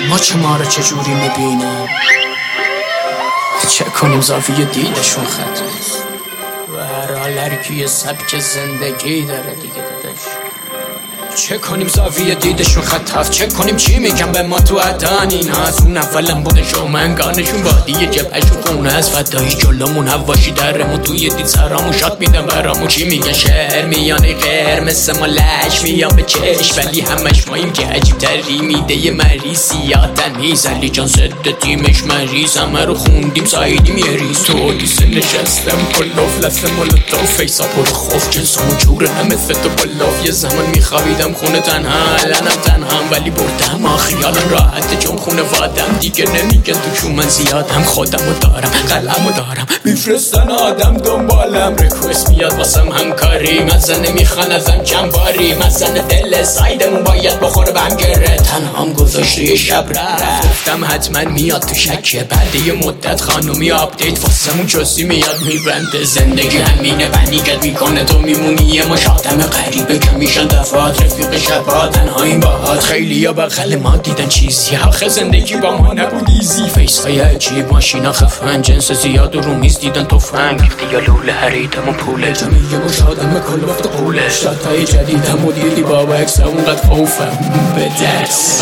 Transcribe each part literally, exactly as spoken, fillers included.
ما چه ما رو چجوری میبینم، چه کنیم زاویه دیدشون خط و هر حال هرکی سبک زندگی داره دیگه دادش. چه کنیم زاویه دیدشون خط هست، چه کنیم چی میگم به ما تو عدن این هست. اون اولم بودش و منگانشون بادی جبهشون خونه هست، فدایی جلومون هواشی درمون توی دید سرامون شاد میدن برامون. چی میگن شهر میانه غیر مثل ما لش میان به چشم، ولی همش ماییم که عجیب تری میده یه مریضی یا تمیز. علی جان ضد تیمش مریض، همه رو خوندیم سایدیم یه ریز. تو اودیسه نشستم کلاف لسه مولوتاف فیسا پر خوف جنسمون جوره همه تو بلاف. یه زمان میخوابیدم خونه تنها، الانم تنهام ولی بردم آ خیالم راحته چون خونه وادم دیگه نمیگن توشون من زیادم. خودمو دارم قلمو دارم میفرستن آدم دنبالم، ریکوست میاد واسم همکاری مزه نمیخوان ازم جنباری. مزن دل سایدمون باید بخوره به هم گره، تنهام گذاشته یه شب رفت گفتم حتما میاد تو شکه. بعد یه مدت خانومی آپدیت واسمون چوسی میاد میبنده. زندگی همینه بنیگت میکنه تو میمونی یه مشادم غریبه که میشن دفعات رفیق شبا تنهاییم باهات. خیلی ها بغل ما دیدن چیزی آخه زندگی با ما نبود ایزی. فیس های عجیب ماشینا خفن جنس زیاد و رو میز دیدن توفنگ. یا لوله هریدم و پوله جمعی مشادم کل وقت قوله. شاتای جدیدم و دیدی بابا اکسا اونقدر خوفم به دست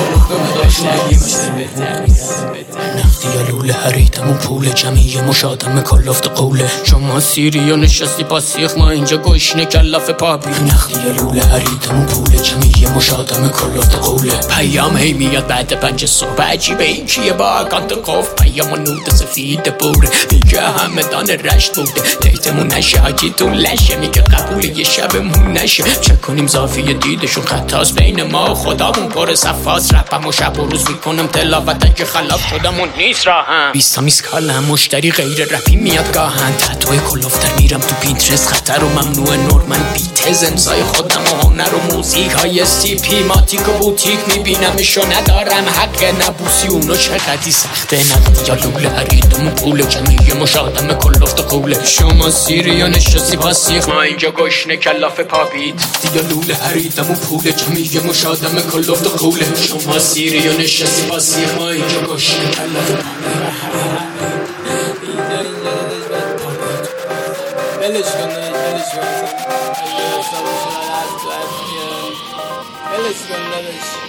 نقدی یا لوله هریدم و پوله جمعی مشادم کل وقت قوله. شما سیری و نشستی پاسیخ ما اینجا گوشنه کلاف پابی. نقدی یا لوله هریدم و پوله جمعی مشادم کلفت قوله. پیام هی میاد بعد پنج صبح عجیبه این کیه با اکانت قف. پیام و نود سفید بوره میگه همه دان رشت بوده. دیتمون نشه حاجیتون لشه میگه قبول یه شبمون نشه. چه کنیم زاویه دیدشون خطاست بین ما و خدامون پر صفاست. رپم و شب و روز میکنم تلاوتن که خلاف شدمون نیست راهم. بیستا میسکالم مشتری غیر رپی میاد گاهن. تتوی کلفتر میرم تو پینترست خطر و ممنوع نورمن بیتز امضای خودم و هنر و موزیک های سیپی ماتیک و بوتیک میبینمشو ندارم حق نبوسی اونو چقدی سخته. نقدی یا لوله هریدم و پول جمعی مشادم کلفت قوله. شما سیری و نشستی پاسیخ ما اینجا گشنه کلاف پابید. یا لوله هریدم و پول جمعی مشادم کلفت قوله. شما سیری و نشستی پاسیخ ما اینجا گشنه کلاف پابید. بلش کن بلش کن بلش کن بلش